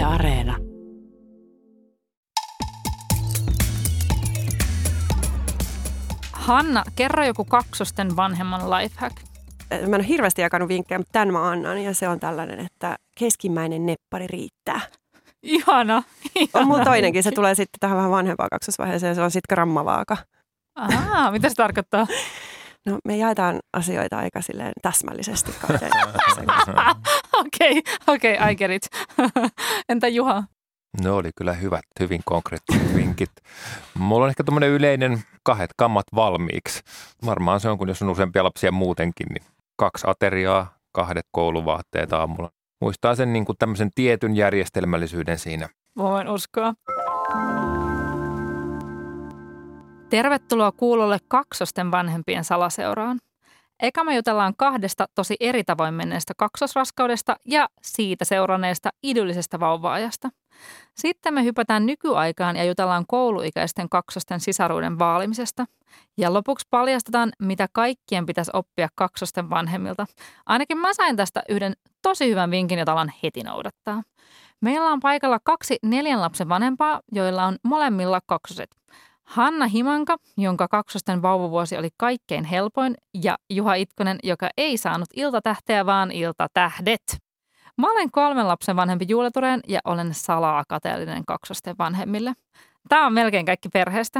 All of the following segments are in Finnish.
Areena. Hanna, kerro joku kaksosten vanhemman lifehack. Mä en ole hirveästi jakanut vinkkejä, mutta tämän mä annan. Ja se on tällainen, että keskimmäinen neppari riittää. Ihana. On mulla toinenkin, se tulee sitten tähän vähän vanhempaan kaksosvaiheeseen. Se on sitten grammavaaka. Ahaa, mitä se tarkoittaa? No me jaetaan asioita aika silleen täsmällisesti kahteen. Okei, I get it. Entä Juha? No oli kyllä hyvät, hyvin konkreettiset vinkit. Mulla on ehkä tämmöinen yleinen 2 kammat valmiiksi. Varmaan se on, kun jos on useampia lapsia muutenkin, niin 2 ateriaa, 2 kouluvaatteet aamulla. Muistaa sen niin kuin tämmöisen tietyn järjestelmällisyyden siinä. Voin uskoa. Tervetuloa kuulolle kaksosten vanhempien salaseuraan. Eka me jutellaan 2 tosi eri tavoin menneestä kaksosraskaudesta ja siitä seuranneesta idyllisestä vauva-ajasta. Sitten me hypätään nykyaikaan ja jutellaan kouluikäisten kaksosten sisaruuden vaalimisesta. Ja lopuksi paljastetaan, mitä kaikkien pitäisi oppia kaksosten vanhemmilta. Ainakin mä sain tästä yhden tosi hyvän vinkin, jota alan heti noudattaa. Meillä on paikalla 2 4 lapsen vanhempaa, joilla on molemmilla kaksoset. Hanna Himanka, jonka kaksosten vauvavuosi oli kaikkein helpoin, ja Juha Itkonen, joka ei saanut iltatähteä, vaan iltatähdet. Mä olen 3 lapsen vanhempi Juule Tureen ja olen salaa kateellinen kaksosten vanhemmille. Tää on melkein kaikki perheestä.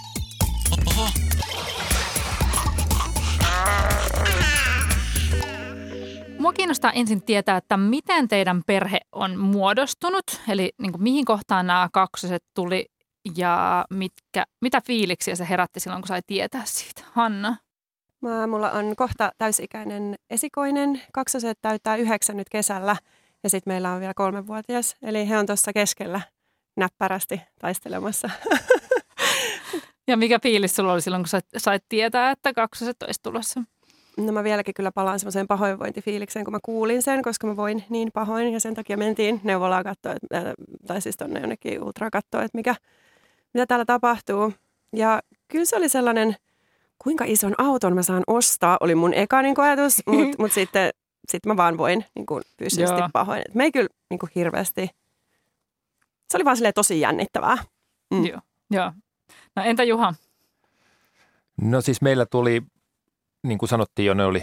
Mua kiinnostaa ensin tietää, että miten teidän perhe on muodostunut, eli niin kuin mihin kohtaan nämä kaksoset tuli ja mitä fiiliksiä se herätti silloin, kun sai tietää siitä. Hanna? Mulla on kohta täysikäinen esikoinen. Kaksoset täyttää 9 nyt kesällä ja sitten meillä on vielä 3-vuotias. Eli he on tuossa keskellä näppärästi taistelemassa. Ja mikä fiilis sulla oli silloin, kun sait tietää, että kaksoset olisi tulossa? No mä vieläkin kyllä palaan semmoiseen pahoinvointifiilikseen, kun mä kuulin sen, koska mä voin niin pahoin. Ja sen takia mentiin neuvolaan katsoa, tai siis tonne jonnekin ultraa katsoa, että mitä täällä tapahtuu. Ja kyllä se oli sellainen, kuinka ison auton mä saan ostaa, oli mun eka ajatus, mutta sitten mä vaan voin fyysisesti pahoin. Et me ei kyllä hirveästi, se oli vaan silleen tosi jännittävää. Joo. No entä Juha? No siis meillä tuli, niin kuin sanottiin jo, ne oli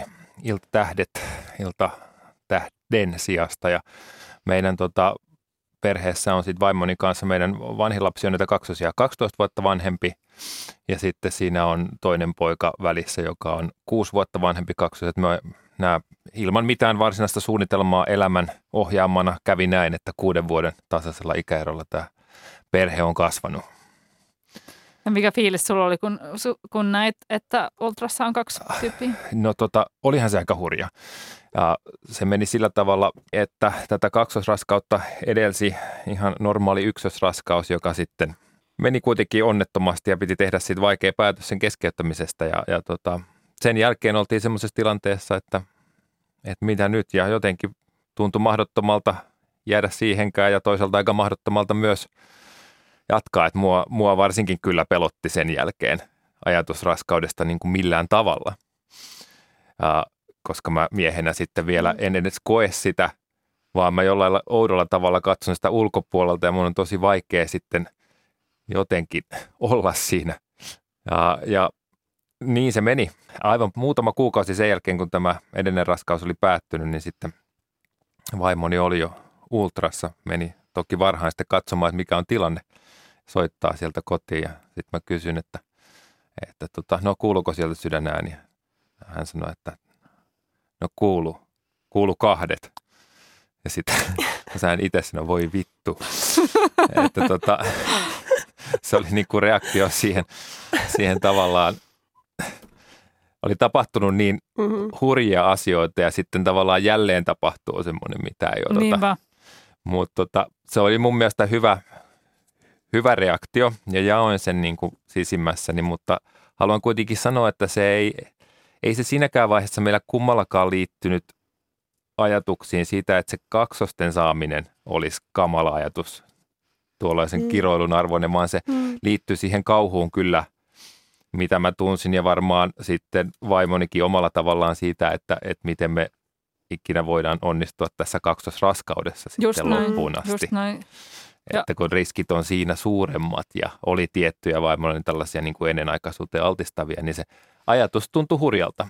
iltatähden sijasta ja meidän perheessä on sitten vaimoni kanssa, meidän vanhin lapsi on näitä kaksosia 12 vuotta vanhempi ja sitten siinä on toinen poika välissä, joka on 6 vuotta vanhempi kaksoset. Nämä ilman mitään varsinaista suunnitelmaa elämän ohjaamana kävi näin, että 6 vuoden tasaisella ikäerolla tämä perhe on kasvanut. Ja mikä fiilis sulla oli, kun näit, että ultrassa on 2 tyyppiä? No olihan se aika hurja. Ja se meni sillä tavalla, että tätä kaksosraskautta edelsi ihan normaali ykkösraskaus, joka sitten meni kuitenkin onnettomasti ja piti tehdä siitä vaikea päätös sen keskeyttämisestä. Ja sen jälkeen oltiin semmoisessa tilanteessa, että mitä nyt, ja jotenkin tuntui mahdottomalta jäädä siihenkään ja toisaalta aika mahdottomalta myös jatkaa, että mua varsinkin kyllä pelotti sen jälkeen ajatus raskaudesta niin kuin millään tavalla, koska mä miehenä sitten vielä en edes koe sitä, vaan mä jollain oudolla tavalla katson sitä ulkopuolelta ja mun on tosi vaikea sitten jotenkin olla siinä. Ja niin se meni. Aivan muutama kuukausi sen jälkeen, kun tämä edellinen raskaus oli päättynyt, niin sitten vaimoni oli jo ultrassa, meni toki varhain sitten katsomaan, että mikä on tilanne. Soittaa sieltä kotiin ja sitten mä kysyn, että no kuuluuko sieltä sydänääni? Hän sanoi, että no kuulu 2. Ja sitten mä sain itse sanoa, voi vittu. Että se oli niinku reaktio siihen tavallaan, oli tapahtunut niin hurjia asioita ja sitten tavallaan jälleen tapahtuu semmoinen, mitä ei odota. Niinpä. Mutta se oli mun mielestä hyvä reaktio ja jaoin sen niin kuin sisimmässäni, mutta haluan kuitenkin sanoa, että se ei se siinäkään vaiheessa meillä kummallakaan liittynyt ajatuksiin siitä, että se kaksosten saaminen olisi kamala ajatus, tuollaisen kiroilun arvoinen, vaan se liittyy siihen kauhuun kyllä, mitä mä tunsin ja varmaan sitten vaimonikin omalla tavallaan siitä, että miten me ikinä voidaan onnistua tässä kaksosraskaudessa sitten loppuun asti. Just näin. Että kun riskit on siinä suuremmat ja oli tiettyjä vaimoilla niin tällaisia niin kuin ennenaikaisuuteen altistavia, niin se ajatus tuntui hurjalta.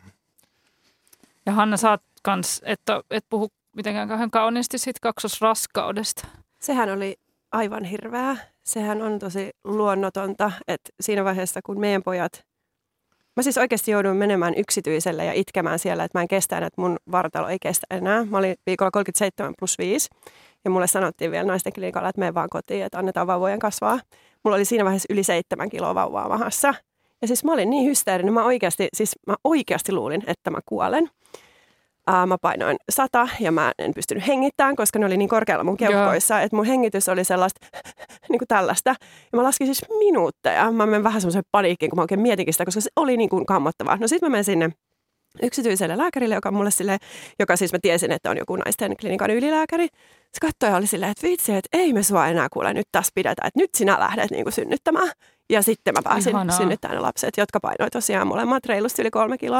Ja Hanna, sä oot kans, että et puhu mitenkään kauhean kauniisti siitä kaksosraskaudesta. Sehän oli aivan hirveää. Sehän on tosi luonnotonta, että siinä vaiheessa, kun meidän pojat... Mä siis oikeasti jouduin menemään yksityiselle ja itkemään siellä, että mä en kestä enää, että mun vartalo ei kestä enää. Mä olin viikolla 37+5 ja mulle sanottiin vielä naisten klinikalla, että mene vaan kotiin, että annetaan vauvojen kasvaa. Mulla oli siinä vaiheessa yli 7 kiloa vauvaa mahassa. Ja siis mä olin niin hysteerinen, mä oikeasti luulin, että mä kuolen. Mä painoin 100 ja mä en pystynyt hengittämään, koska ne oli niin korkealla mun keuhkoissa, että mun hengitys oli sellaista niin kuin tällaista. Ja mä laskin siis minuutteja. Mä menen vähän semmoiseen paniikkiin, kun mä oikein mietinkin sitä, koska se oli niin kuin kammottavaa. No sit mä menen sinne yksityiselle lääkärille, joka siis mä tiesin, että on joku naisten klinikan ylilääkäri. Se katsoi ja oli silleen, että vitsi, että ei me sua enää kuule nyt tässä pidetä, että nyt sinä lähdet niin kuin synnyttämään. Ja sitten mä pääsin synnyttämään ne lapset, jotka painoi tosiaan molemmat reilusti yli 3 kiloa.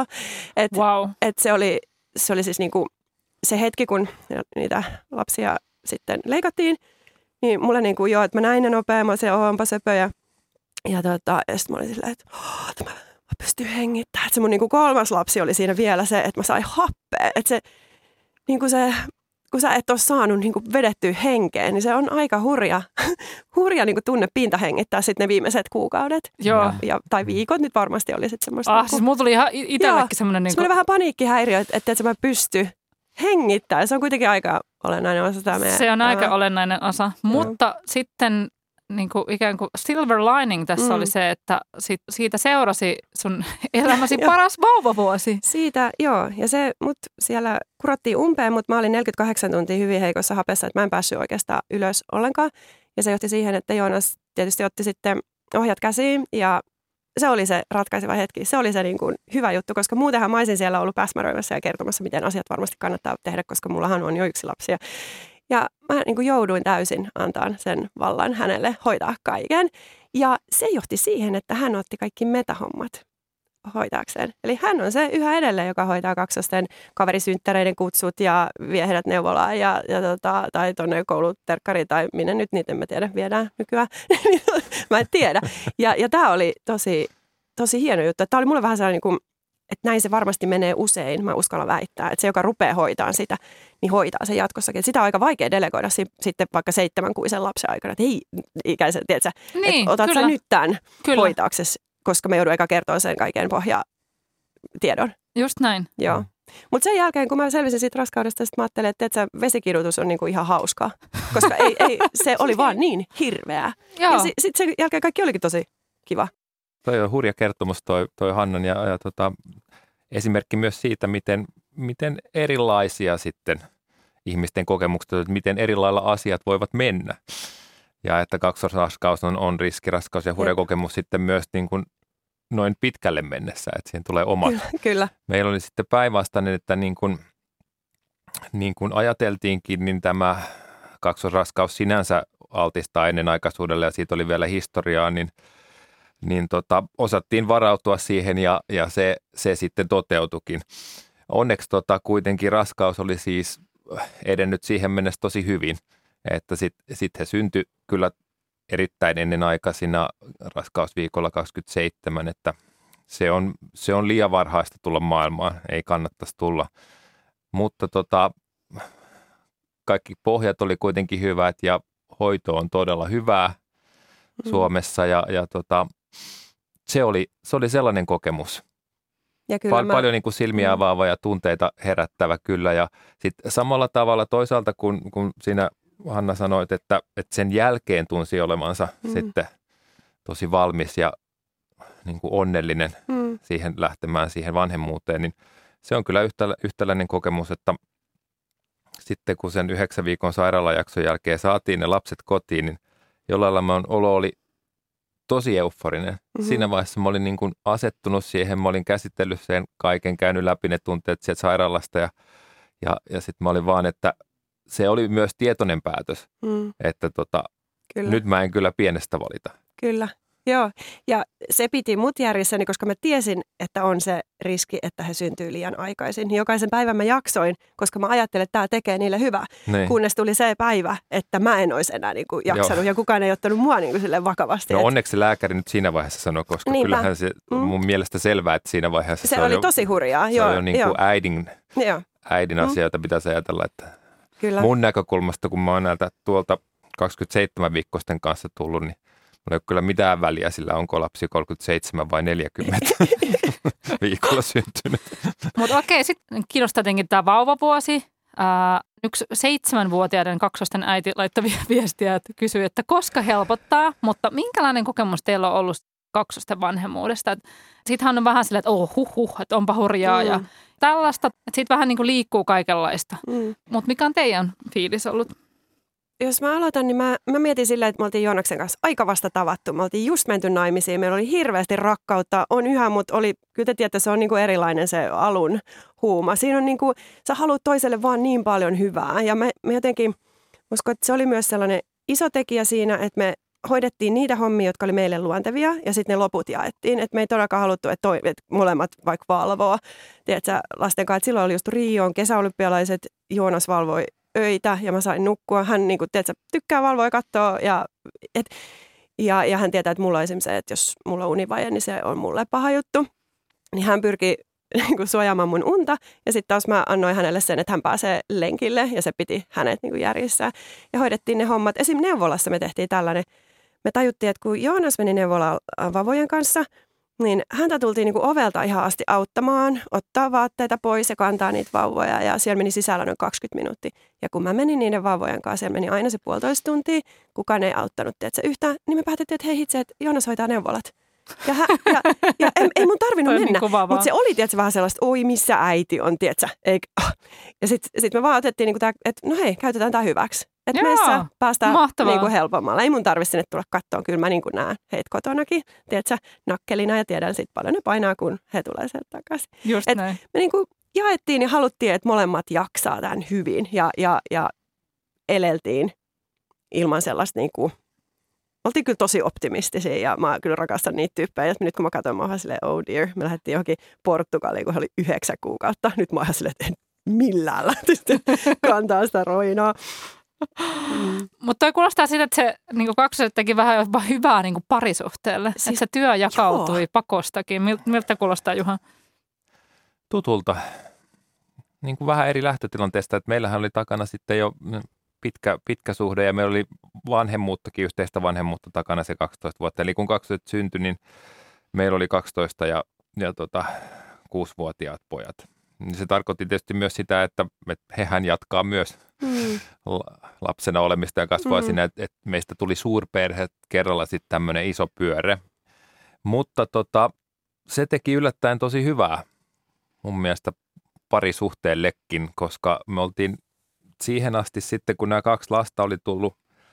Et se oli siis niinku se hetki, kun niitä lapsia sitten leikattiin, niin mulle niinku että mä näin ne nopea, mä olisin, onpa söpö ja sitten mä olin silleen, että mä pystyn hengittämään. Että se mun niinku 3. lapsi oli siinä vielä se, että mä sain happea. Että se, niinku se, kun sä et ole saanut niinku vedettyä henkeen, niin se on aika hurja niinku tunnepinta hengittää sitten ne viimeiset kuukaudet. Joo. Tai viikot nyt varmasti oli sitten semmoista. Siis mulla tuli ihan itsellekin semmoinen... Niinku... Se oli vähän paniikkihäiriö, että mä pysty hengittämään. Se on kuitenkin aika olennainen osa sitä meidän... Se on aika olennainen osa, mutta sitten... Niin kuin ikään kuin silver lining tässä oli se, että siitä seurasi sun elämäsi paras vauvavuosi. Siitä, joo. Ja se mut siellä kurottiin umpeen, mutta mä olin 48 tuntia hyvin heikossa hapessa, että mä en päässyt oikeastaan ylös ollenkaan. Ja se johti siihen, että Joonas tietysti otti sitten ohjat käsiin ja se oli se ratkaiseva hetki. Se oli se niin kuin hyvä juttu, koska muutenhan mä olisin siellä ollut päsmäröimässä ja kertomassa, miten asiat varmasti kannattaa tehdä, koska mullahan on jo 1 lapsi. Ja mä niin kuin jouduin täysin antaa sen vallan hänelle hoitaa kaiken. Ja se johti siihen, että hän otti kaikki metahommat hoitaakseen. Eli hän on se yhä edelleen, joka hoitaa kaksosten kaverisynttäreiden kutsut ja vie heidät neuvolaan tai tuonne kouluterkkariin tai minne nyt niitä en mä tiedä, viedään nykyään. Mä en tiedä. Ja tämä oli tosi hieno juttu. Tämä oli mulle vähän sellainen, niin kuin, että näin se varmasti menee usein, mä uskallan väittää, että se, joka rupeaa hoitaa sitä, niin hoitaa sen jatkossakin. Että sitä on aika vaikea delegoida sitten vaikka 7-kuisen lapsen aikana, että hei ikäisen, tiedätkö, niin, että otat sä nyt tämän hoitaaksesi, koska me joudun eka kertoa sen kaiken pohjatiedon. Just näin. Joo. Mutta sen jälkeen, kun mä selvisin siitä raskaudesta, mä ajattelin, että vesikidutus on niinku ihan hauskaa, koska ei, se oli vaan niin hirveää. Joo. Ja sitten sen jälkeen kaikki olikin tosi kiva. Toi on hurja kertomus toi Hannan ja esimerkki myös siitä, miten erilaisia sitten ihmisten kokemukset, että miten eri lailla asiat voivat mennä. Ja että kaksosraskaus on riskiraskaus ja hurja kokemus sitten myös niin kuin noin pitkälle mennessä, että siihen tulee omat. Kyllä. Meillä oli sitten päinvastainen, että niin kuin ajateltiinkin, niin tämä kaksosraskaus sinänsä altistaa ennenaikaisuudelle ja siitä oli vielä historiaa, niin osattiin varautua siihen ja se sitten toteutuikin. Onneksi kuitenkin raskaus oli siis edennyt siihen mennessä tosi hyvin, että sitten he syntyi kyllä erittäin ennenaikaisina raskausviikolla 27, että se on liian varhaista tulla maailmaan, ei kannattaisi tulla. Mutta kaikki pohjat oli kuitenkin hyvät ja hoito on todella hyvää Suomessa ja se oli sellainen kokemus. Ja kyllä paljon niin kuin silmiä avaava ja tunteita herättävä kyllä. Ja sitten samalla tavalla toisaalta, kun siinä Hanna sanoit, että sen jälkeen tunsi olevansa sitten tosi valmis ja niin kuin onnellinen siihen lähtemään siihen vanhemmuuteen, niin se on kyllä yhtäläinen kokemus, että sitten kun sen 9 viikon sairaalajakson jälkeen saatiin ne lapset kotiin, niin jollain lailla olo oli tosi euforinen. Siinä vaiheessa mä olin niin kuin asettunut siihen, mä olin käsitellyt sen kaiken, käynyt läpi ne tunteet sieltä sairaalasta ja sitten mä olin vaan, että se oli myös tietoinen päätös, että nyt mä en kyllä pienestä valita. Kyllä. Joo, ja se piti mut järjessäni, koska mä tiesin, että on se riski, että he syntyy liian aikaisin. Jokaisen päivän mä jaksoin, koska mä ajattelin, että tämä tekee niille hyvää. Niin. Kunnes tuli se päivä, että mä en olisi enää niin kuin jaksanut Joo. ja kukaan ei ottanut mua niin kuin silleen vakavasti. No onneksi se lääkäri nyt siinä vaiheessa sanoi, koska Niinpä. kyllähän se mun mielestä selvää, että siinä vaiheessa Se oli jo, tosi hurjaa. se on jo niin kuin äidin asia, jota pitäisi ajatella, että Kyllä. mun näkökulmasta, kun mä oon näiltä tuolta 27-viikkoisten kanssa tullut, niin mulla ei ole kyllä mitään väliä sillä, onko lapsi 37 vai 40 viikolla syntynyt. Mutta okei, sitten kiinnostaa tietenkin tämä vauvavuosi. Yksi 7-vuotiaiden kaksosten äiti laittoi viestiä, että kysyi, että koska helpottaa, mutta minkälainen kokemus teillä on ollut kaksosten vanhemmuudesta? Siitähän on vähän silleen, että että onpa hurjaa ja tällaista, että siitä vähän niin kuin liikkuu kaikenlaista. Mutta mikä on teidän fiilis ollut? Jos mä aloitan, niin mä mietin silleen, että me oltiin Joonaksen kanssa aika vasta tavattu. Me oltiin just menty naimisiin, meillä oli hirveästi rakkautta, on yhä, mutta kyllä te tiedätte, se on niin kuin erilainen se alun huuma. Siinä on niin kuin, sä haluat toiselle vaan niin paljon hyvää ja me jotenkin, uskon, että se oli myös sellainen iso tekijä siinä, että me hoidettiin niitä hommia, jotka oli meille luontevia ja sitten ne loput jaettiin. Että me ei todellakaan haluttu, että molemmat vaikka valvoo. Tiedätkö, lasten kanssa, että silloin oli just Rioon kesäolympialaiset, Joonas valvoi öitä ja mä sain nukkua. Hän niin kuin, tiedätkö, tykkää valvoa ja katsoa ja hän tietää, että mulla on esimerkiksi se, että jos mulla on univaje, niin se on mulle paha juttu. Niin hän pyrki niin kuin suojaamaan mun unta ja sitten taas mä annoin hänelle sen, että hän pääsee lenkille ja se piti hänet niin kuin järjissään. Ja hoidettiin ne hommat. Esimerkiksi neuvolassa me tehtiin tällainen. Me tajuttiin, että kun Joonas meni neuvolaan vavojen kanssa, niin häntä tultiin niin kuin ovelta ihan asti auttamaan, ottaa vaatteita pois ja kantaa niitä vauvoja. Ja siellä meni sisällä noin 20 minuuttia. Ja kun mä menin niiden vauvojen kanssa, siellä meni aina se 1,5 tuntia. Kukaan ei auttanut yhtään. Niin me päätettiin, että hei hitse, että Joonas hoitaa neuvolat. Ja ei mun tarvinnut mennä. Niin mutta se oli tietysti vähän sellaista, oi missä äiti on, tietsä. Ja sit me vaan otettiin, niin että no hei, käytetään tämä hyväksi. Että meissä päästään niin kuin helpommalla. Ei mun tarvitse sinne tulla kattoon. Kyllä mä niin kuin näen heitä kotonakin, tiedätkö, nakkelina ja tiedän sitten paljon ne painaa, kun he tulee sieltä takaisin. Just näin. Me niin kuin jaettiin ja haluttiin, että molemmat jaksaa tämän hyvin ja eleltiin ilman sellaista niin kuin, oltiin kyllä tosi optimistisia ja mä kyllä rakastan niitä tyyppejä. Ja nyt kun mä katsoin, mä oon silleen, oh dear, me lähdettiin johonkin Portugaliin, kun he oli 9 kuukautta. Nyt mä oon silleen, että en millään lähtisi kantaa sitä roinaa. Mutta toi kuulostaa siltä, että se niin kaksoset teki vähän jopa hyvää niin parisuhteelle. Siis, että se työ jakautui pakostakin. Miltä kuulostaa, Juha? Tutulta. Niin kuin vähän eri lähtötilanteesta. Että meillähän oli takana sitten jo pitkä suhde ja meillä oli vanhemmuuttakin, yhteistä vanhemmuutta takana se 12 vuotta. Eli kun kaksoset syntyi, niin meillä oli 12 ja 6-vuotiaat pojat. Se tarkoitti tietysti myös sitä, että hehän jatkaa myös lapsena olemista ja kasvaa siinä, että meistä tuli suurperhe kerralla sitten tämmöinen iso pyöre. Mutta se teki yllättäen tosi hyvää mun mielestä parisuhteellekin, koska me oltiin siihen asti sitten, kun nämä 2 lasta oli tullut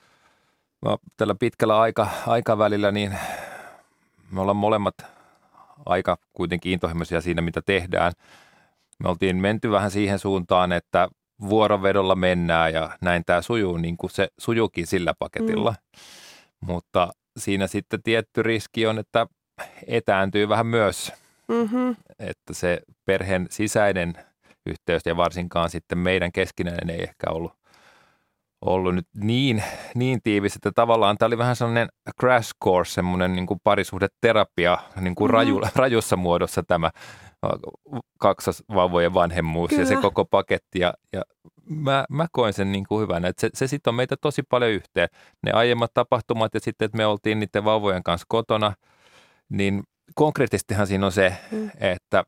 tällä pitkällä aikavälillä, niin me ollaan molemmat aika kuitenkin intohimoisia siinä, mitä tehdään. Me oltiin menty vähän siihen suuntaan, että vuorovedolla mennään ja näin tämä sujuu, niin kuin se sujuukin sillä paketilla. Mutta siinä sitten tietty riski on, että etääntyy vähän myös, että se perheen sisäinen yhteys ja varsinkaan sitten meidän keskinäinen ei ehkä ollut nyt niin tiivis, että tavallaan tämä oli vähän sellainen crash course, semmoinen niin kuin parisuhdeterapia niin kuin rajussa muodossa tämä kaksosvauvojen vanhemmuus. Kyllä. Ja se koko paketti ja mä koen sen niin kuin hyvänä, että se sitten on meitä tosi paljon yhteen. Ne aiemmat tapahtumat ja sitten, että me oltiin niiden vauvojen kanssa kotona, niin konkreettisestihan siinä on se, että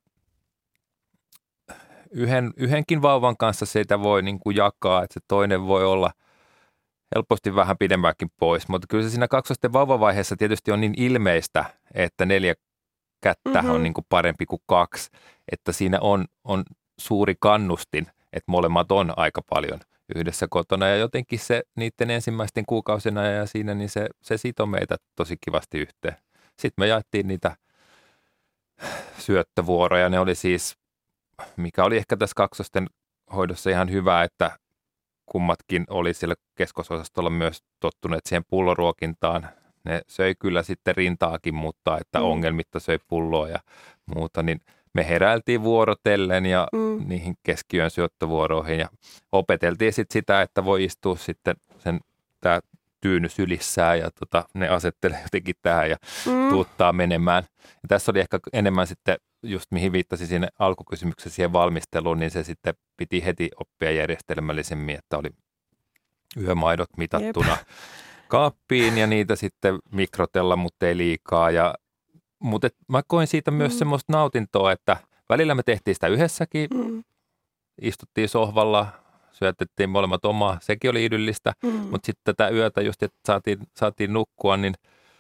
yhdenkin vauvan kanssa sitä voi niin kuin jakaa, että se toinen voi olla helposti vähän pidemmäänkin pois, mutta kyllä se siinä kaksosten vauvavaiheessa tietysti on niin ilmeistä, että 4 kättä on niin kuin parempi kuin 2, että siinä on suuri kannustin, että molemmat on aika paljon yhdessä kotona ja jotenkin se niiden ensimmäisten kuukausina ja siinä, niin se sitoo meitä tosi kivasti yhteen. Sitten me jaettiin niitä syöttövuoroja, ne oli siis, mikä oli ehkä tässä kaksosten hoidossa ihan hyvä, että kummatkin oli siellä keskososastolla myös tottuneet siihen pulloruokintaan. ne söi kyllä sitten rintaakin, mutta että ongelmitta söi pulloa ja muuta, niin me heräiltiin vuorotellen ja niihin keskiyön syöttövuoroihin ja opeteltiin sitten sitä, että voi istua sitten tämä tyyny sylissään ja ne asettelee jotenkin tähän ja tuuttaa menemään. Ja tässä oli ehkä enemmän sitten just mihin viittasin siinä alkukysymyksessä siihen valmisteluun, niin se sitten piti heti oppia järjestelmällisemmin, että oli yömaidot mitattuna kaappiin ja niitä sitten mikrotella, mutta ei liikaa. Mutta mä koin siitä myös semmoista nautintoa, että välillä me tehtiin sitä yhdessäkin, istuttiin sohvalla, syötettiin molemmat omaa, sekin oli idyllistä, mutta sitten tätä yötä just, että saatiin nukkua, niin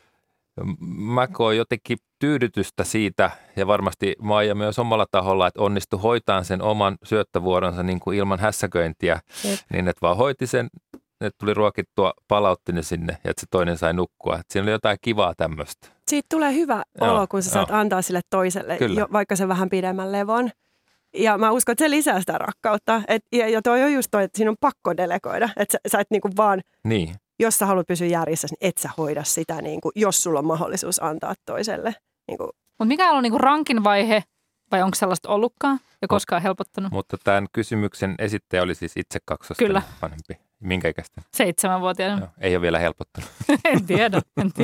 mä koin jotenkin tyydytystä siitä ja varmasti Maija myös omalla taholla, että onnistui hoitaan sen oman syöttövuoronsa niin kuin ilman hässäköintiä, niin että vaan hoiti sen, että tuli ruokittua, palautti ne sinne ja että se toinen sai nukkua. Että siinä oli jotain kivaa tämmöistä. Siitä tulee hyvä olo, kun sä saat antaa sille toiselle, vaikka se vähän pidemmän levon. Ja mä uskon, että se lisää sitä rakkautta. Ja toi on just toi, että siinä on pakko delegoida. Että sä et niinku vaan, jos sä haluat pysyä järjessä, niin et sä hoida sitä, niinku, jos sulla on mahdollisuus antaa toiselle. Niinku. Mutta mikä on ollut niinku rankin vaihe, vai onko sellaista ollutkaan ja koskaan helpottanut? Mutta tämän kysymyksen esittäjä oli siis itse kaksosten vanhempi. Minkä ikäistä? 7-vuotiaana. Joo, ei ole vielä helpottanut. en tiedä.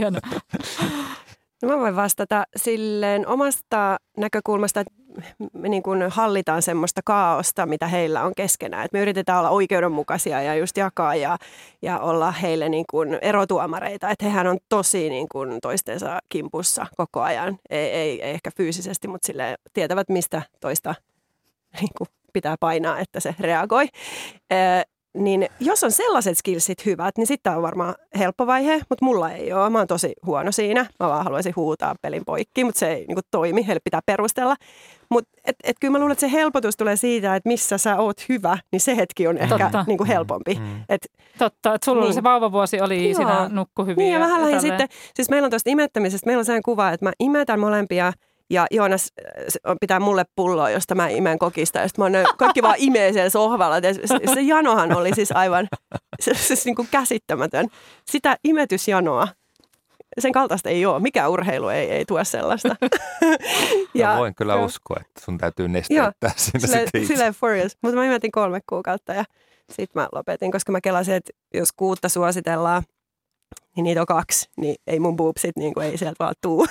No mä voin vastata silleen omasta näkökulmasta, että me niin kuin hallitaan semmoista kaaosta, mitä heillä on keskenään. Että me yritetään olla oikeudenmukaisia ja just jakaa ja olla heille niin kuin erotuomareita. Että hehän on tosi niin kuin toistensa kimpussa koko ajan. Ei ehkä fyysisesti, mutta silleen tietävät, mistä toista niin kuin pitää painaa, että se reagoi. Niin jos on sellaiset skillsit hyvät, niin sitten on varmaan helppo vaihe, mutta mulla ei ole. Mä oon tosi huono siinä. Mä vaan haluaisin huutaa pelin poikki, mutta se ei niin kuin toimi. Heille pitää perustella. Mutta kyllä mä luulen, että se helpotus tulee siitä, että missä sä oot hyvä, niin se hetki on ehkä niin kuin helpompi. Totta, että sulla oli se vauvavuosi, oli siinä nukku hyvin. Niin ja vähän lähdin sitten, siis meillä on tuosta imettämisestä, meillä on sellainen kuva, että mä imetän molempia. Ja Joonas pitää mulle pulloa, josta mä imen kokista. Ja sitten kaikki vaan imee siellä sohvalla. Se janohan oli siis aivan niin kuin käsittämätön. Sitä imetysjanoa, sen kaltaista ei ole. Mikä urheilu ei tue sellaista. Mä voin kyllä uskoa, että sun täytyy nesteyttää siinä silleen furious. Mutta mä imetin 3 kuukautta ja sitten mä lopetin, koska mä kelasin, että jos 6 suositellaan, niin niitä on 2, niin ei mun boobsit, niin kuin ei sieltä vaan tuu.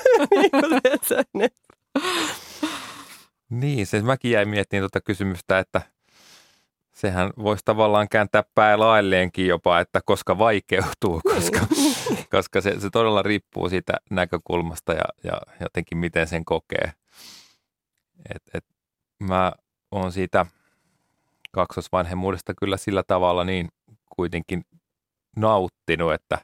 Niin, se mäkin jäin miettimään tuota kysymystä, että sehän voisi tavallaan kääntää päälailleenkin jopa, että koska vaikeutuu, koska se todella riippuu siitä näkökulmasta ja jotenkin miten sen kokee. Mä oon siitä kaksosvanhemmuudesta kyllä sillä tavalla niin kuitenkin nauttinut, että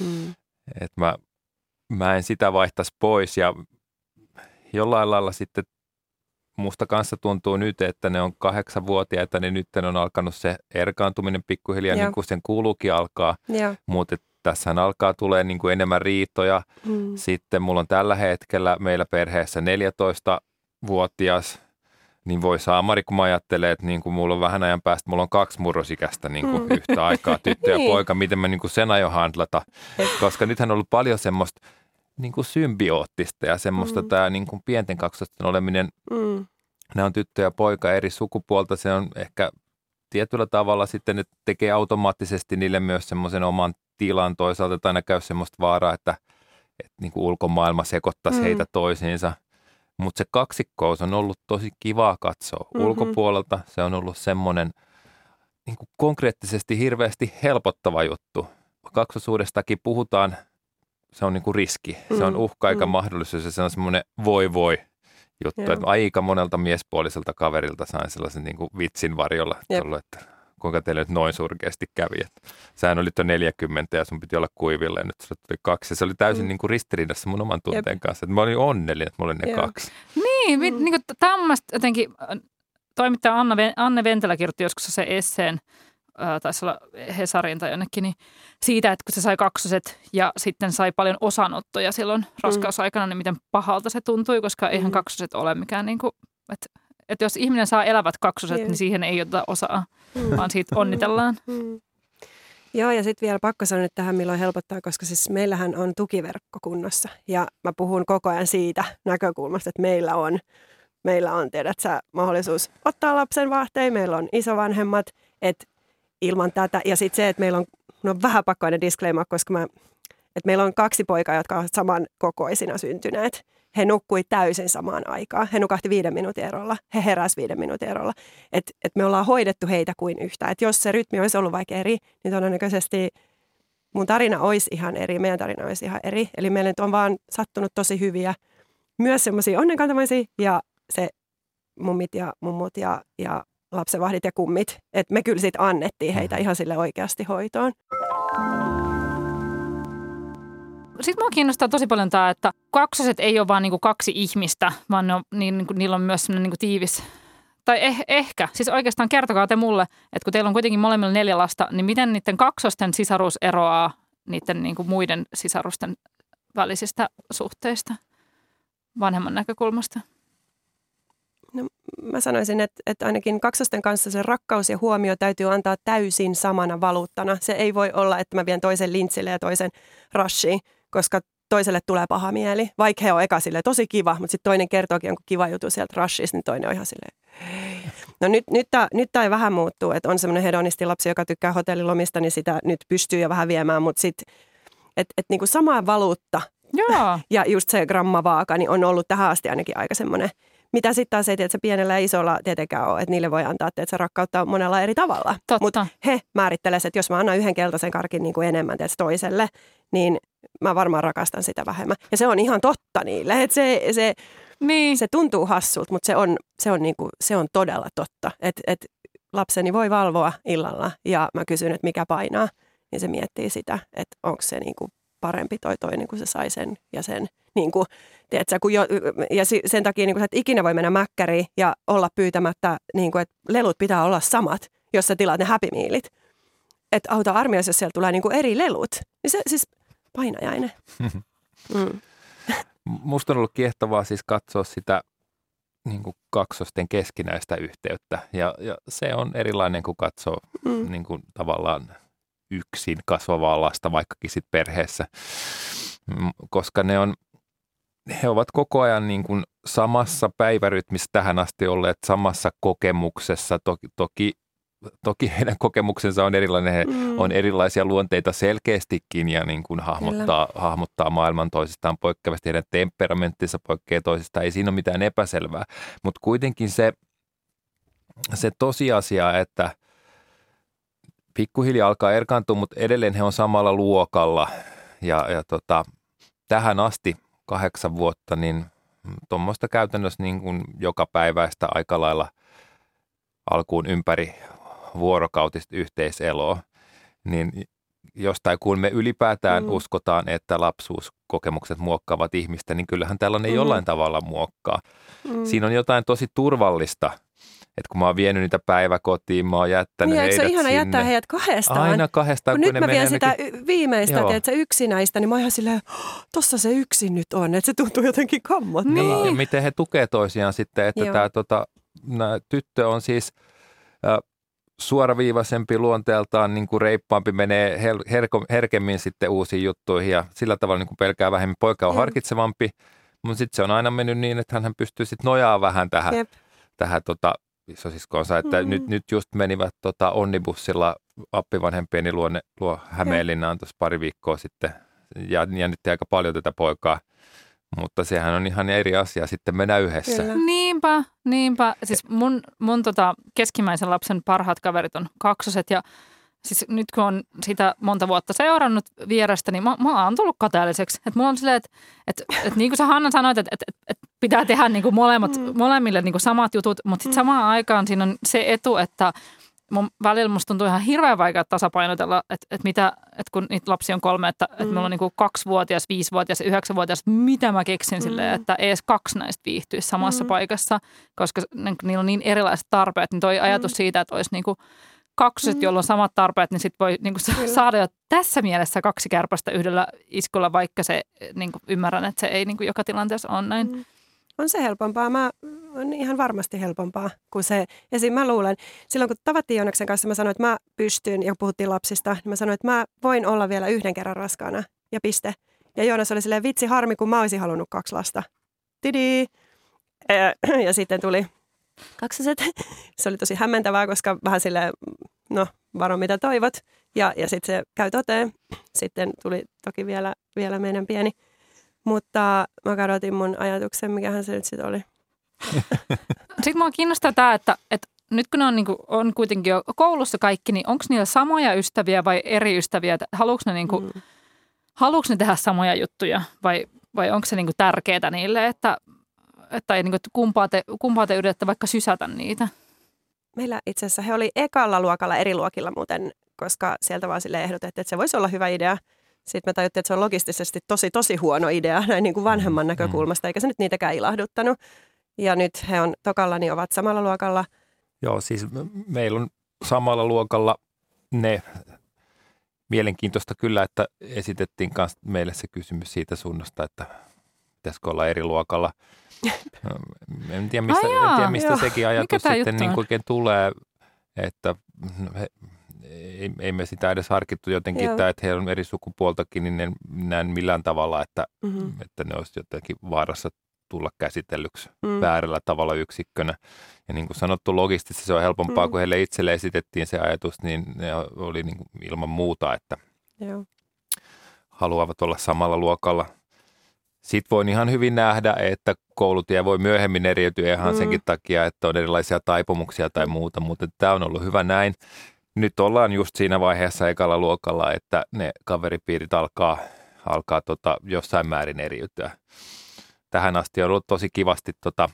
mä en sitä vaihtaisi pois ja jollain lailla sitten musta kanssa tuntuu nyt, että ne on 8-vuotiaita, niin nyt on alkanut se erkaantuminen pikkuhiljaa, niin kuin sen kuuluukin alkaa, mutta tässähän alkaa tulee niin kuin enemmän riitoja. Sitten mulla on tällä hetkellä meillä perheessä 14-vuotias, niin voi saamari, kun mä ajattelen, että niin kuin mulla on vähän ajan päästä, mulla on 2 murrosikäistä niin kuin yhtä aikaa, tyttö ja poika, miten mä niin kuin sen aion handlata, koska nythän on ollut paljon semmoista niin kuin symbioottista ja semmoista tämä niin kuin pienten kaksosten oleminen, nämä on tyttö ja poika eri sukupuolta, se on ehkä tietyllä tavalla sitten ne tekee automaattisesti niille myös semmoisen oman tilan toisaalta, että aina käy semmoista vaaraa, että niin kuin ulkomaailma sekoittaisi heitä toisiinsa. Mutta se kaksikkous on ollut tosi kivaa katsoa ulkopuolelta. Se on ollut semmoinen niin kuin konkreettisesti hirveästi helpottava juttu. Kaksosuudestakin puhutaan, se on niin kuin riski. Se on uhka eikä mahdollisuus ja se on semmoinen voi juttu. Että aika monelta miespuoliselta kaverilta sain sellaisen niin kuin vitsin varjolla, että kuinka teille nyt noin surkeasti kävi. Sähän olit jo 40 ja sun piti olla kuivilla ja nyt sulle tuli 2. Ja se oli täysin niin kuin ristiriidassa mun oman tunteen kanssa. Että mä olin onnellinen, että mulla oli ne 2. Niin, niin kuin tämmöistä jotenkin toimittaja Anne Ventelä kirjoitti joskus se esseen, taisi olla Hesarin tai jonnekin, niin siitä, että kun se sai 2 ja sitten sai paljon osanottoja silloin raskausaikana, niin miten pahalta se tuntui, koska eihän 2 ole mikään niin kuin, että jos ihminen saa elävät 2, niin siihen ei oteta osaa, vaan siitä onnitellaan. Joo, ja sitten vielä pakko sanoa nyt tähän, milloin helpottaa, koska siis meillähän on tukiverkko kunnossa. Ja mä puhun koko ajan siitä näkökulmasta, että meillä on tiedät sä, mahdollisuus ottaa lapsen vahteen, meillä on isovanhemmat, että ilman tätä. Ja sitten se, että meillä on vähän pakkoinen disclaimer, koska että meillä on 2 poikaa, jotka ovat samankokoisina syntyneet. He nukkui täysin samaan aikaan. He nukahti 5 minuutin erolla. He heräsi 5 minuutin erolla. Et me ollaan hoidettu heitä kuin yhtä. Et jos se rytmi olisi ollut vaikka eri, niin todennäköisesti mun tarina olisi ihan eri. Meidän tarina olisi ihan eri. Eli meille on vaan sattunut tosi hyviä, myös semmoisia onnenkantamoisia ja se mummit ja mummut ja lapsenvahdit ja kummit. Että me kyllä sitten annettiin heitä ihan sille oikeasti hoitoon. Sitten minua kiinnostaa tosi paljon tämä, että kaksoset ei ole vaan niinku 2 ihmistä, vaan niillä on myös sellainen niinku tiivis, tai ehkä, siis oikeastaan kertokaa te mulle, että kun teillä on kuitenkin molemmilla 4 lasta, niin miten niiden kaksosten sisaruus eroaa niiden niinku muiden sisarusten välisistä suhteista vanhemman näkökulmasta? No, mä sanoisin, että ainakin kaksosten kanssa se rakkaus ja huomio täytyy antaa täysin samana valuuttana. Se ei voi olla, että mä vien toisen lintsille ja toisen rushiin, koska toiselle tulee paha mieli. Vaikka he on eka silleen tosi kiva, mutta sitten toinen kertookin jonkun kiva juttu sieltä rushista, niin toinen on ihan silleen, hei. No nyt tämä vähän muuttuu, että on semmoinen hedonisti lapsi, joka tykkää hotellilomista, niin sitä nyt pystyy jo vähän viemään, mutta sitten, että niinku sama valuutta. Joo. Ja just se grammavaaka, niin on ollut tähän asti ainakin aika semmoinen. Mitä sitten taas ei tiedä, että se pienellä ja isolla tietenkään ole, että niille voi antaa, että se rakkautta monella eri tavalla. Mutta he määrittelevät, että jos mä annan yhden keltaisen karkin niin kuin enemmän toiselle, niin mä varmaan rakastan sitä vähemmän. Ja se on ihan totta niille. Että se tuntuu hassulta, mutta se on todella totta. Että lapseni voi valvoa illalla ja mä kysyn, että mikä painaa, niin se miettii sitä, että onko se niin kuin parempi toi toinen, kun se sai sen ja sen. Niin kuin, tiedätkö, ja sen takia niin kuin, että ikinä voi mennä mäkkäriin ja olla pyytämättä, niin kuin, että lelut pitää olla samat, jos sä tilaat ne Happy Mealit. Että auta armiassa, jos siellä tulee niin kuin eri lelut, niin se siis painajainen. Musta on ollut kiehtovaa siis katsoa sitä niin kuin kaksosten keskinäistä yhteyttä ja se on erilainen kuin katsoo niin kuin tavallaan yksin kasvavaa lasta vaikkakin sit perheessä, koska he ovat koko ajan niin kuin samassa päivärytmissä tähän asti olleet samassa kokemuksessa. Toki heidän kokemuksensa on erilainen, he on erilaisia luonteita selkeästikin ja niin kuin hahmottaa maailman toisistaan poikkeavasti. Heidän temperamenttinsa poikkeaa toisistaan, ei siinä ole mitään epäselvää, mutta kuitenkin se tosiasia, että pikkuhiljaa alkaa erkaantua, mutta edelleen he on samalla luokalla ja tähän asti 8 vuotta, niin tuommoista käytännössä niin kuin jokapäiväistä aika lailla alkuun ympäri vuorokautista yhteiseloa, niin jostain kun me ylipäätään uskotaan, että lapsuuskokemukset muokkaavat ihmistä, niin kyllähän tällainen jollain tavalla muokkaa. Siinä on jotain tosi turvallista. Että kun mä oon vienyt niitä päiväkotiin, mä oon jättänyt heidät sinne. Eikö se ihana jättää heidät kahdestaan? Aina kahdestaan. Kun nyt ne mä vien sitä viimeistä, tiedätkö, yksinäistä, niin mä oon ihan silleen, tossa se yksin nyt on. Että se tuntuu jotenkin kammottavalta. Niin, ja miten he tukee toisiaan sitten, että tämä tyttö on siis suoraviivaisempi luonteeltaan, niin kuin reippaampi, menee herkemmin sitten uusiin juttuihin ja sillä tavalla niin kuin pelkää vähemmän. Poika on harkitsevampi, mutta sitten se on aina mennyt niin, että hän pystyy sitten nojaamaan vähän tähän isosiskonsa, että nyt just menivät onnibussilla appivanhempieni luo Hämeenlinnaan tuossa pari viikkoa sitten ja jännitti aika paljon tätä poikaa, mutta sehän on ihan eri asia sitten mennä yhdessä. Kyllä. Niinpä. Siis mun keskimmäisen lapsen parhaat kaverit on kaksoset ja siis nyt kun on sitä monta vuotta seurannut vierestä, niin mä oon tullut kateelliseksi. Että mulla on silleen, että niin kuin sä Hanna sanoit, että pitää tehdä niin kuin molemmille niin kuin samat jutut, mutta sitten samaan aikaan siinä on se etu, että välillä musta tuntuu ihan hirveän vaikea tasapainotella, että kun niitä lapsia on 3, että meillä on niin kuin 2-vuotias, 5-vuotias ja 9-vuotias, mitä mä keksin silleen, että edes 2 näistä viihtyisi samassa paikassa, koska niillä on niin erilaiset tarpeet, niin toi ajatus siitä, että olisi niin kuin kaksoset, joilla on samat tarpeet, niin sitten voi niinku saada jo tässä mielessä 2 kärpästä yhdellä iskulla, vaikka se niinku, ymmärrän, että se ei niinku, joka tilanteessa ole näin. On se helpompaa. On ihan varmasti helpompaa kuin se. Esim. Mä luulen, silloin kun tavattiin Joonaksen kanssa, mä sanoin, että mä pystyn, ja puhuttiin lapsista, niin mä sanoin, että mä voin olla vielä yhden kerran raskaana ja piste. Ja Joonas oli silleen, vitsi harmi, kun mä olisin halunnut 2 lasta. Tidii! Ja sitten tuli 2. Se oli tosi hämmentävää, koska vähän silleen, no varo mitä toivot. Ja sitten se käy toteen. Sitten tuli toki vielä meidän pieni. Mutta mä kadotin mun ajatuksen, mikähän se nyt sitten oli. Sitten mua kiinnostaa tämä, että nyt kun on kuitenkin jo koulussa kaikki, niin onko niillä samoja ystäviä vai eri ystäviä? Haluuks ne tehdä samoja juttuja vai onko se tärkeää niille, että kumpaa te yritätte vaikka sysätä niitä? Meillä itse asiassa he oli ekalla luokalla eri luokilla muuten, koska sieltä vaan sille ehdotettiin, että se voisi olla hyvä idea. Sitten me tajuttiin, että se on logistisesti tosi huono idea näin niin kuin vanhemman näkökulmasta, eikä se nyt niitäkään ilahduttanut. Ja nyt he on tokalla, niin ovat samalla luokalla. Joo, siis meillä on samalla luokalla ne. Mielenkiintoista kyllä, että esitettiin myös meille se kysymys siitä suunnasta, että pitäisikö olla eri luokalla. En tiedä, mistä sekin ajatus sitten niin oikein tulee, että ei me sitä edes harkittu jotenkin, että he on eri sukupuoltakin, niin en näe millään tavalla, että ne olisi jotenkin vaarassa tulla käsitellyksi väärällä tavalla yksikkönä. Ja niin kuin sanottu, logistisesti se on helpompaa, kun heille itselle esitettiin se ajatus, niin ne oli niin kuin ilman muuta, että haluavat olla samalla luokalla. Sitten voin ihan hyvin nähdä, että koulutie voi myöhemmin eriytyä ihan senkin takia, että on erilaisia taipumuksia tai muuta, mutta tämä on ollut hyvä näin. Nyt ollaan just siinä vaiheessa ekalla luokalla, että ne kaveripiirit alkaa jossain määrin eriytyä. Tähän asti on ollut tosi kivasti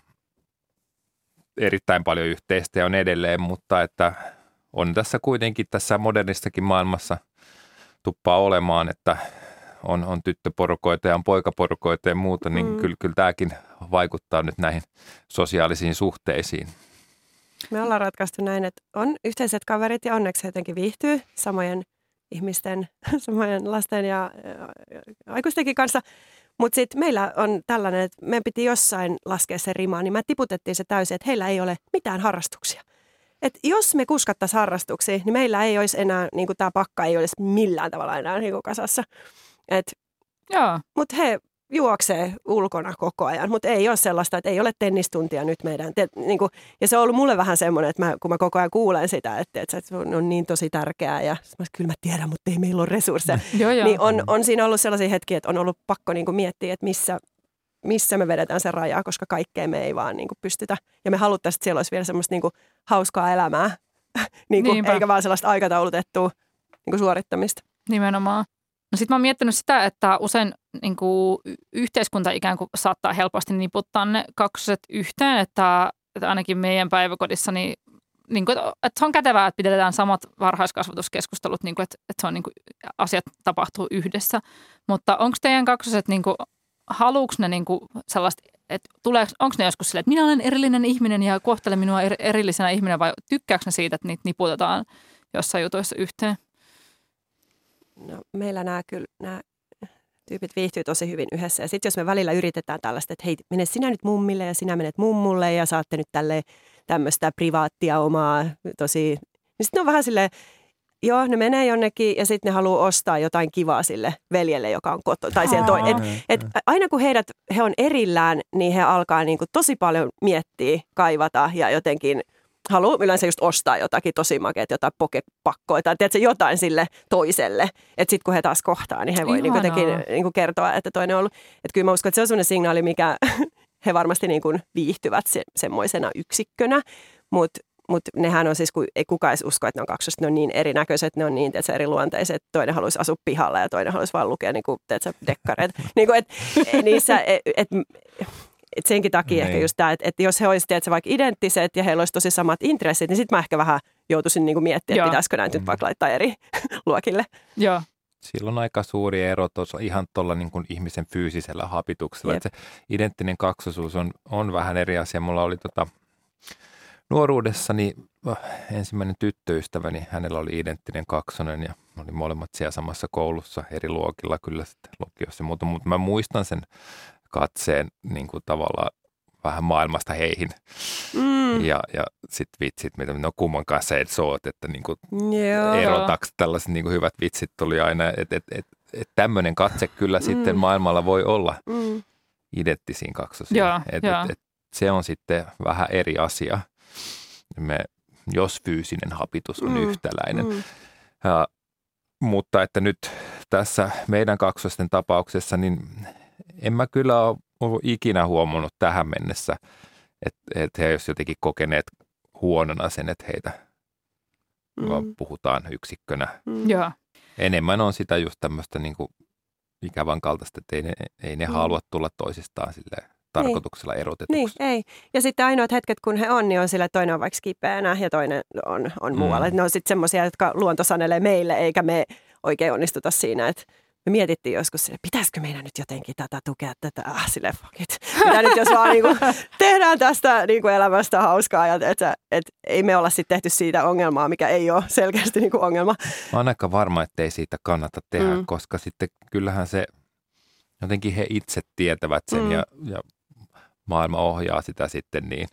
erittäin paljon yhteistä ja on edelleen, mutta että on tässä kuitenkin tässä modernissakin maailmassa tuppaa olemaan, että on tyttöporukoita ja on poikaporukoita ja muuta, niin kyllä tämäkin vaikuttaa nyt näihin sosiaalisiin suhteisiin. Me ollaan ratkaistu näin, että on yhteiset kaverit ja onneksi he jotenkin viihtyy samojen ihmisten, samojen lasten ja aikuistenkin kanssa. Mutta sitten meillä on tällainen, että meidän piti jossain laskea se rima, niin me tiputettiin se täysin, että heillä ei ole mitään harrastuksia. Et jos me kuskattaisiin harrastuksia, niin meillä ei olisi enää, niin kuin tämä pakka ei olisi millään tavalla enää niin kuin kasassa. Mutta he juoksee ulkona koko ajan, mutta ei ole sellaista, että ei ole tennistuntia nyt meidän. Ja se on ollut mulle vähän semmoinen, että kun mä koko ajan kuulen sitä, että se on niin tosi tärkeää ja kyllä mä tiedän, mutta ei meillä ole resursseja. Niin on siinä ollut sellaisia hetkiä, että on ollut pakko niin kuin miettiä, että missä me vedetään se raja, koska kaikkea me ei vaan niin kuin pystytä. Ja me haluttaisiin, että siellä olisi vielä semmoista niin kuin hauskaa elämää, eikä vaan sellaista aikataulutettua niin kuin suorittamista. Nimenomaan. No sitten mä oon miettinyt sitä, että usein niin kuin yhteiskunta ikään kuin saattaa helposti niputtaa ne kaksoset yhteen, että ainakin meidän päiväkodissa, niin kuin, että se on kätevää, että pidetään samat varhaiskasvatuskeskustelut, niin kuin, että se on niin kuin, asiat tapahtuu yhdessä. Mutta onko teidän kaksoset, niin kuin, haluuks ne niin kuin sellaista, että onko ne joskus silleen, että minä olen erillinen ihminen ja kohtele minua erillisenä ihminen, vai tykkääkö ne siitä, että niitä niputetaan jossain jutuissa yhteen? No, meillä nämä tyypit viihtyy tosi hyvin yhdessä. Ja sitten jos me välillä yritetään tällaista, että hei, mene sinä nyt mummille ja sinä menet mummulle ja saatte nyt tämmöistä privaattia omaa niin sitten on vähän silleen, joo, ne menee jonnekin ja sitten ne haluaa ostaa jotain kivaa sille veljelle, joka on kotona. Tai aina kun he on erillään, niin he alkaa niinku tosi paljon miettiä, kaivata ja jotenkin haluaa yleensä just ostaa jotakin tosi makeat, jotain pokepakkoa tai tiedätkö, jotain sille toiselle. Että sitten kun he taas kohtaa, niin he voi niinku jotenkin niinku kertoa, että toinen on ollut. Että kyllä mä uskon, että se on sellainen signaali, mikä he varmasti niinku viihtyvät semmoisena yksikkönä. Mutta nehän on siis, kun ei kukaan edes usko, että ne on kaksoset, ne on niin erinäköiset, ne on niin eri luonteiset, että toinen haluaisi asua pihalla ja toinen haluaisi vaan lukea niinku, dekkareita. Niinku, et senkin takia ehkä just tämä, että jos he olisivat vaikka identtiset ja heillä olisi tosi samat intressit, niin sitten mä ehkä vähän joutuisin niinku miettimään, että pitäisikö näitä nyt vaikka laittaa eri luokille. Joo. Sillä on aika suuri ero tuossa ihan tuolla niin kuin ihmisen fyysisellä hapituksella. Että se identtinen kaksosuus on vähän eri asia. Mulla oli nuoruudessani ensimmäinen tyttöystäväni, hänellä oli identtinen kaksonen ja oli molemmat siellä samassa koulussa eri luokilla kyllä sitten lukiossa ja muuta, mutta mä muistan sen katseen niin kuin tavallaan vähän maailmasta heihin. Ja sitten vitsit, mitä no kumman kanssa et soot, että niinku erotaksi tällaiset niinku hyvät vitsit tuli aina, että tämmöinen katse kyllä sitten maailmalla voi olla identtisiin kaksosiin. Se on sitten vähän eri asia, jos fyysinen habitus on yhtäläinen. Mutta että nyt tässä meidän kaksosten tapauksessa, niin en mä kyllä ole ikinä huomannut tähän mennessä, että he olisivat jotenkin kokeneet huonona sen, että heitä puhutaan yksikkönä. Enemmän on sitä just tämmöistä niin kuin ikävän kaltaista, että ei ne halua tulla toisistaan silleen tarkoituksella erotetuksi. Niin, ei. Ja sitten ainoat hetket, kun he on, niin on sillä, että toinen on vaikka kipeänä ja toinen on muualla. Ne on sitten semmoisia, jotka luonto sanelee meille, eikä me oikein onnistuta siinä, että me mietittiin joskus sille, pitäisikö meidän nyt jotenkin tätä tukea, sille fuck it. Mitä nyt jos vaan niinku, tehdään tästä niinku elämästä hauskaa, ja että ei me olla sitten tehty siitä ongelmaa, mikä ei ole selkeästi niinku ongelma. Mä oon aika varma, että ei siitä kannata tehdä, koska sitten kyllähän se, jotenkin he itse tietävät sen ja maailma ohjaa sitä sitten niin.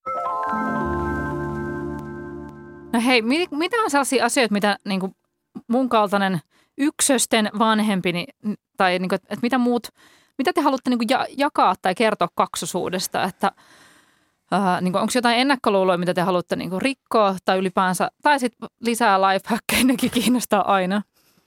No hei, mitä on sellaisia asioita, mitä niinku mun kaltainen yksösten vanhempi, tai niinku, että mitä te haluatte niinku jakaa tai kertoa kaksosuudesta, että niinku, onko jotain ennakkoluuloja, mitä te haluatte niinku rikkoa tai ylipäänsä, tai sitten lisää lifehackeja, nekin kiinnostaa aina.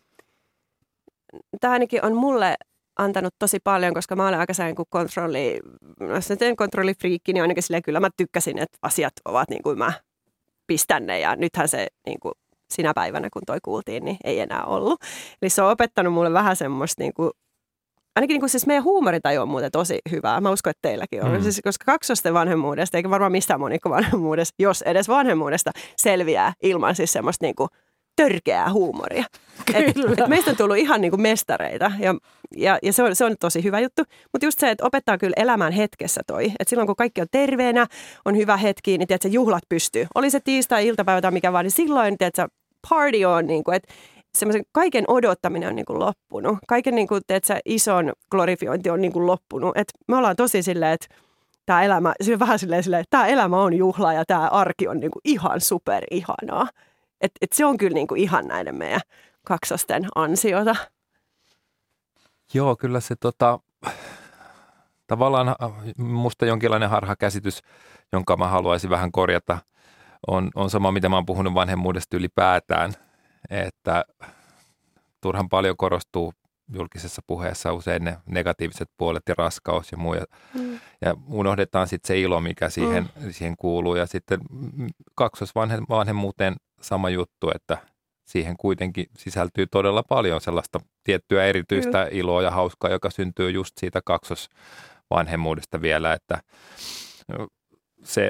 Tämä ainakin on mulle antanut tosi paljon, koska mä olen aika sellainen kuin kontrollifriikki, niin ainakin silleen kyllä mä tykkäsin, että asiat ovat niin kuin mä pistän ne, ja nythän se niin kuin sinä päivänä, kun toi kuultiin, niin ei enää ollut. Eli se on opettanut mulle vähän semmoista, niin kuin, ainakin niin kuin siis meidän huumorintaju on muuten tosi hyvää. Mä uskon, että teilläkin on. Siis, koska kaksosten vanhemmuudesta, eikä varmaan mistään monikko-vanhemmuudesta, jos edes vanhemmuudesta, selviää ilman siis semmoista niin kuin törkeää huumoria. Et meistä on tullut ihan niin kuin mestareita ja se on tosi hyvä juttu. Mutta just se, että opettaa kyllä elämään hetkessä toi. Että silloin kun kaikki on terveenä, on hyvä hetki, niin tiedätkö, juhlat pystyy. Oli se tiistai, iltapäivä tai mikä vaan, niin silloin tiedätkö, party on niin kuin, että semmoisen kaiken odottaminen on niin kuin loppunut. Kaiken niin kuin, tiedätkö, ison glorifiointi on niin kuin loppunut. Et me ollaan tosi silleen, että tämä elämä, vähän silleen, että tämä elämä on juhla ja tämä arki on niin kuin ihan superihanaa. Et se on kyllä niinku ihan näiden meidän kaksosten ansiota. Joo, kyllä se tavallaan musta jonkinlainen harhakäsitys, jonka mä haluaisin vähän korjata, on sama, mitä mä oon puhunut vanhemmuudesta ylipäätään, että turhan paljon korostuu julkisessa puheessa usein ne negatiiviset puolet ja raskaus ja muu. Ja unohdetaan sitten se ilo, mikä siihen kuuluu. Ja sitten kaksosvanhemmuuteen sama juttu, että siihen kuitenkin sisältyy todella paljon sellaista tiettyä erityistä iloa ja hauskaa, joka syntyy just siitä kaksosvanhemmuudesta vielä, että se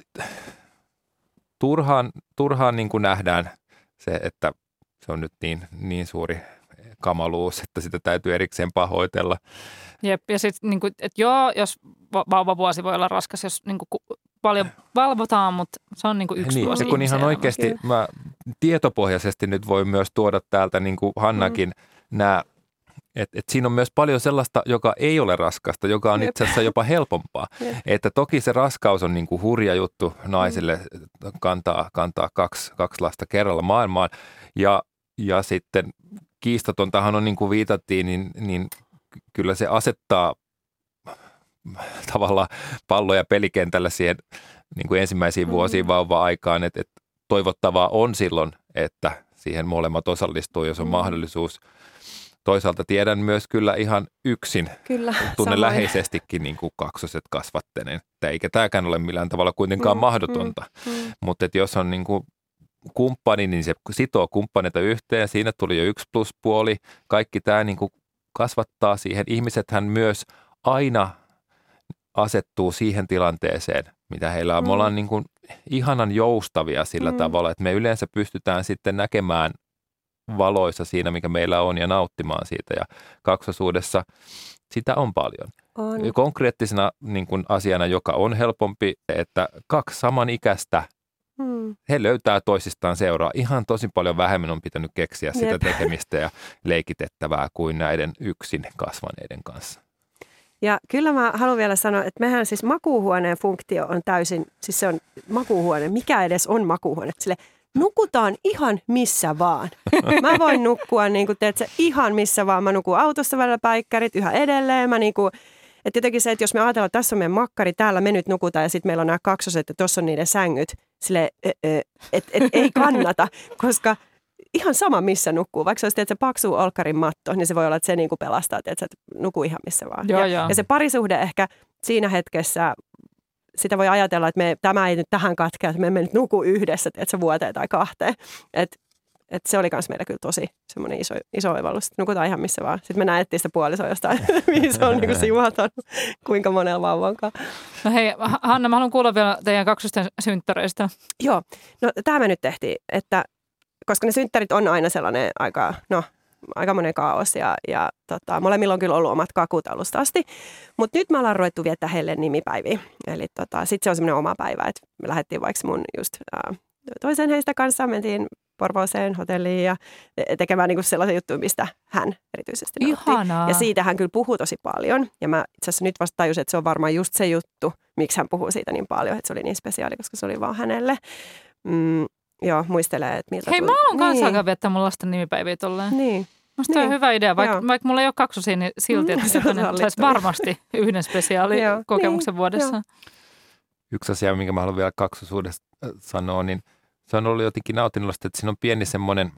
turhaan niin kuin nähdään se, että se on nyt niin suuri kamaluus, että sitä täytyy erikseen pahoitella. Jep, ja sitten niin että joo, jos vauvavuosi voi olla raskas, jos niin kuin paljon valvotaan, mutta se on niin kuin yksi vuosi. Ja kun ihan oikeasti mä tietopohjaisesti nyt voi myös tuoda täältä, niin kuin Hannakin, nämä, että siinä on myös paljon sellaista, joka ei ole raskasta, joka on itse asiassa jopa helpompaa. Että toki se raskaus on niin kuin hurja juttu naiselle kantaa kaksi lasta kerralla maailmaan, ja sitten kiistatontahan on, niin kuin viitattiin, niin kyllä se asettaa tavallaan palloja pelikentällä siihen niin kuin ensimmäisiin vuosiin vauva-aikaan, että toivottavaa on silloin, että siihen molemmat osallistuu, jos on mahdollisuus. Toisaalta tiedän myös kyllä ihan yksin, tunnen läheisestikin niin kuin kaksoset kasvattaneen, eikä tämäkään ole millään tavalla kuitenkaan mahdotonta, mutta jos on niin kuin kumppani, niin se sitoo kumppaneita yhteen ja siinä tuli jo 1 pluspuoli. Kaikki tämä niin kuin kasvattaa siihen. Ihmisethän myös aina asettuu siihen tilanteeseen, mitä heillä on. Me ollaan niin kuin ihanan joustavia sillä tavalla, että me yleensä pystytään sitten näkemään valoissa siinä, mikä meillä on ja nauttimaan siitä. Ja kaksosuudessa sitä on paljon. On. Konkreettisena niin kuin asiana, joka on helpompi, että 2 samanikäistä he löytää toisistaan seuraa. Ihan tosi paljon vähemmän on pitänyt keksiä sitä tekemistä ja leikitettävää kuin näiden yksin kasvaneiden kanssa. Ja kyllä mä haluan vielä sanoa, että mehän siis makuuhuoneen funktio on täysin, siis se on makuuhuone, mikä edes on makuuhuone. Sille nukutaan ihan missä vaan. Mä voin nukkua niin kuin teet se ihan missä vaan. Mä nukun autossa välillä päikkärit yhä edelleen. Mä niin kuin, että jotenkin se, että jos me ajatellaan, että tässä on meidän makkari, täällä me nyt nukutaan ja sitten meillä on nämä kaksoset ja tuossa on niiden sängyt. Sille ei kannata, koska ihan sama missä nukkuu. Vaikka se olisi se paksu olkkarin matto, niin se voi olla, että se niin kuin pelastaa, että nukkuu ihan missä vaan. Ja se parisuhde ehkä siinä hetkessä, sitä voi ajatella, että tämä ei nyt tähän katkea, että me emme nyt nuku yhdessä, että se vuoteen tai kahteen. Että se oli myös meillä kyllä tosi semmoinen iso oivallus, että nukutaan ihan missä vaan. Sitten me näettiin sitä puolisoa jostain, mihin se on niin kuin siuhaton, kuinka monella vauvankaan. No hei, Hanna, mä haluan kuulla vielä teidän kaksosten synttäreistä. Joo, no tämä me nyt tehtiin, että koska ne synttärit on aina sellainen aika monen kaos ja molemmilla on kyllä ollut omat kakut alusta asti. Mutta nyt me ollaan ruvettu viettää heille nimipäiviä. Eli sitten se on semmoinen oma päivä, että me lähdettiin vaikka mun just toisen heistä kanssa, mentiin Porvooseen hotelliin ja tekemään niinku sellaisen juttuja, mistä hän erityisesti nautti. Ihanaa. Ja siitä hän kyllä puhuu tosi paljon. Ja mä itse asiassa nyt vasta tajusin, että se on varmaan just se juttu, miksi hän puhuu siitä niin paljon, että se oli niin spesiaali, koska se oli vaan hänelle. Joo, muistelee, että miltä hei, mä oon kanssa alkaa viettää mun lasten nimipäiviä tolleen. Niin. Musta on hyvä idea, vaikka mulla ei ole kaksosia, niin silti, että saisi varmasti yhden kokemuksen vuodessa. Yksi asia, minkä mä haluan vielä kaksosuudesta sanoa, niin se on ollut jotenkin nautinnollista, että siinä on pieni semmoinen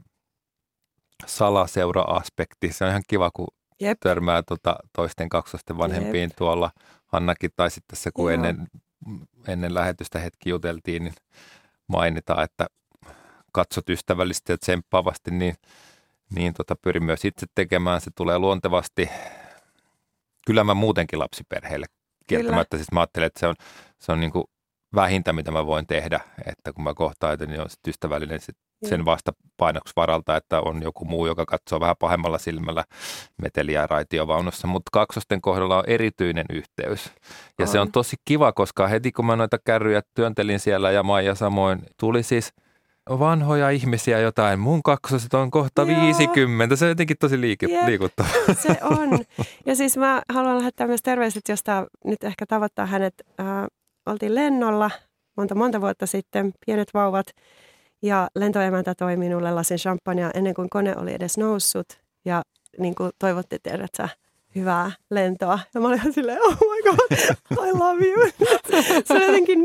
salaseura-aspekti. Se on ihan kiva, kun törmää toisten kaksosten vanhempiin tuolla. Hannakin tai sitten se, kun ennen lähetystä hetki juteltiin, niin mainitaan, että katsot ystävällisesti ja tsemppaavasti, niin pyrin myös itse tekemään. Se tulee luontevasti. Kyllä mä muutenkin lapsiperheille kieltämättä. Siis mä ajattelen, että se on niin kuin vähintä, mitä mä voin tehdä, että kun mä kohtaan, niin on ystävällinen sen vastapainoksi varalta, että on joku muu, joka katsoo vähän pahemmalla silmällä meteliä raitiovaunussa. Mutta kaksosten kohdalla on erityinen yhteys. Ja se on tosi kiva, koska heti kun mä noita kärryjä työntelin siellä ja Maija samoin, tuli siis vanhoja ihmisiä jotain. Mun kaksoset on kohta 50. Se on jotenkin tosi liikuttava. Se on. Ja siis mä haluan lähettää myös terveiset, josta nyt ehkä tavoittaa hänet. Oltiin lennolla monta vuotta sitten, pienet vauvat. Ja lentoemäntä toi minulle lasin champagnea ennen kuin kone oli edes noussut. Ja niin kuin toivotti teidät hyvää lentoa. Ja mä olin ihan silleen, oh my god, I love you. Se on jotenkin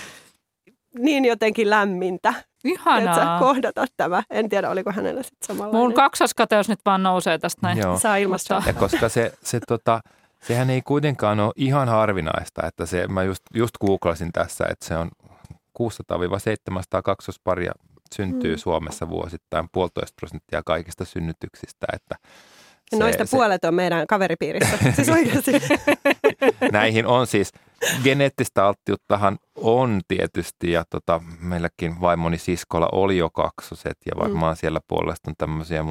niin jotenkin lämmintä. Ihanaa. Että kohdata tämä. En tiedä, oliko hänellä sitten samanlainen. Mun kaksoskateus nyt vaan nousee tästä näin. Joo. Saa ilmastaa. Ja koska sehän ei kuitenkaan ole ihan harvinaista, että mä just googlasin tässä, että se on 600-700 kaksosparia syntyy Suomessa vuosittain, 1,5% kaikista synnytyksistä. Että noista puolet on meidän kaveripiirissä, siis oikeasti. Näihin on siis, geneettistä alttiuttahan on tietysti, ja meilläkin vaimoni siskolla oli jo kaksoset, ja varmaan siellä puolesta on tämmöisiä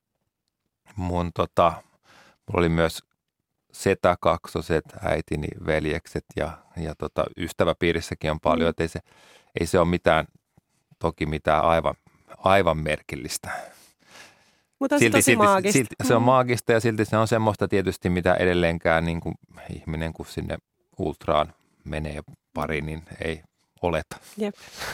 mulla oli myös setäkaksoset, äitini veljekset, ja ystäväpiirissäkin on paljon, että ei se ole toki mitään aivan merkillistä. Mutta se tosi maagista. Silti se on maagista ja silti se on semmoista tietysti, mitä edelleenkään niin kuin ihminen, kun sinne ultraan menee pari, niin ei oleta. Jep.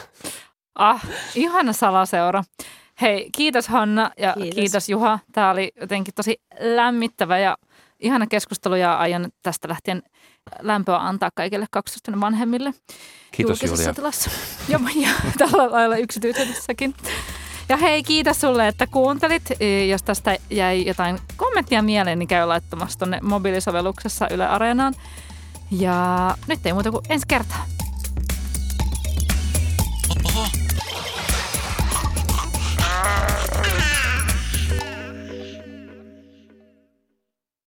Ihana salaseura. Hei, kiitos Hanna ja kiitos Juha. Tämä oli jotenkin tosi lämmittävä ja ihana keskustelu ja aion tästä lähtien lämpöä antaa kaikille kaksosten vanhemmille. Kiitos Julia. Ja tällä lailla yksityisessäkin. Ja hei, kiitos sulle, että kuuntelit. Jos tästä jäi jotain kommenttia mieleen, niin käy laittamassa tuonne mobiilisovelluksessa Yle Areenaan. Ja nyt ei muuta kuin ensi kertaa.